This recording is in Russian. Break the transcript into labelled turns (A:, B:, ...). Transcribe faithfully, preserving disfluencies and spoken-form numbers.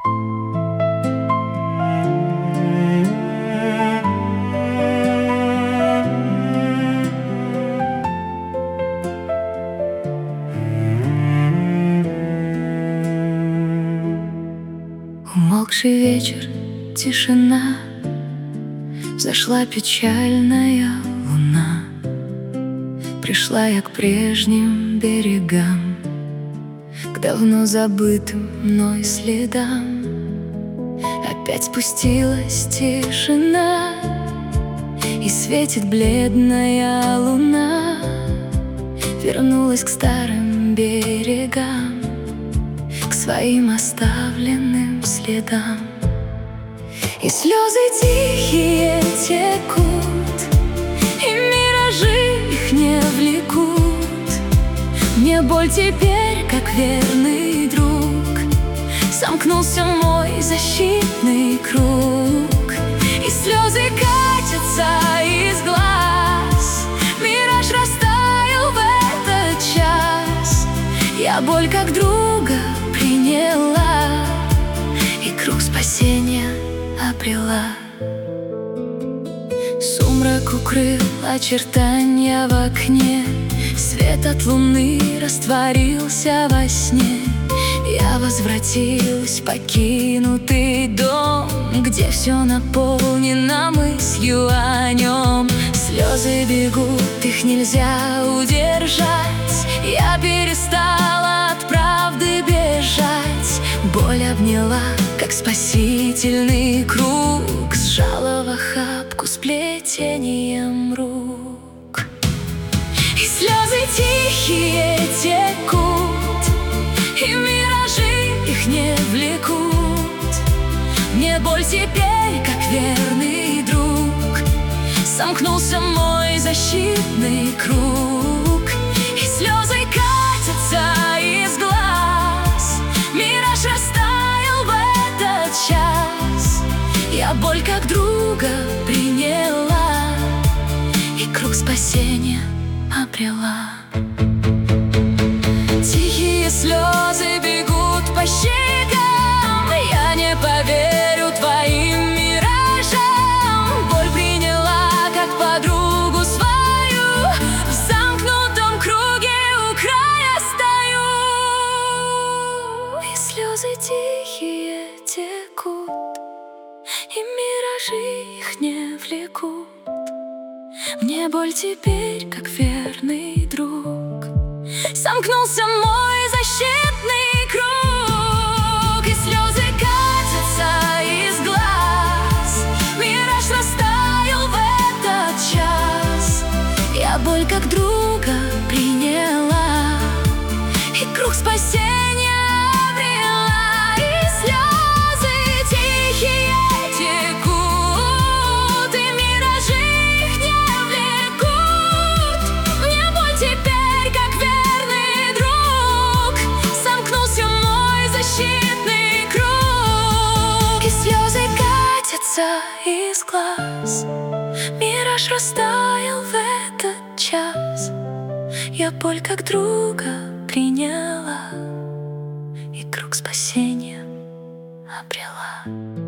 A: Умолкший вечер, тишина, взошла печальная луна. Пришла я к прежним берегам, к давно забытым мной следам. Опять спустилась тишина, и светит бледная луна. Вернулась к старым берегам, к своим оставленным следам. И слезы тихие текут, и миражи их не влекут. Мне боль теперь, как верный друг, сомкнулся мой защитный круг. И слезы катятся из глаз, мираж растаял в этот час. Я боль как друга приняла, и круг спасения обрела. Сумрак укрыл очертания в окне, свет от луны растворился во сне. Я возвратилась в покинутый дом, где все наполнено мыслью о нем. Слезы бегут, их нельзя удержать. Я перестала от правды бежать. Боль обняла, как спасительный круг, сжала в охапку с плетением рук. И слезы тихие текут, и миражи их не влекут. Мне боль теперь, как верный друг, сомкнулся мой защитный круг. И слезы катятся из глаз, мираж растаял в этот час. Я боль как друга приняла, и круг спасения обрела. Тихие слезы бегут по щекам, я не поверю твоим миражам. Боль приняла как подругу свою, в замкнутом круге у края стою. И слезы тихие текут, и миражи их не влекут. Мне боль теперь, как верный друг, сомкнулся мой защитный круг. И слезы катятся из глаз, мираж растаял в этот час. Я боль как друга приняла, и круг спасения обрела. И слезы тихие текут, и миражи их не влекут. Мне боль теперь, как верный друг, сомкнулся мой защитный круг. И слезы катятся из глаз, мираж растаял в этот час. Я боль как друга приняла, и круг спасения обрела.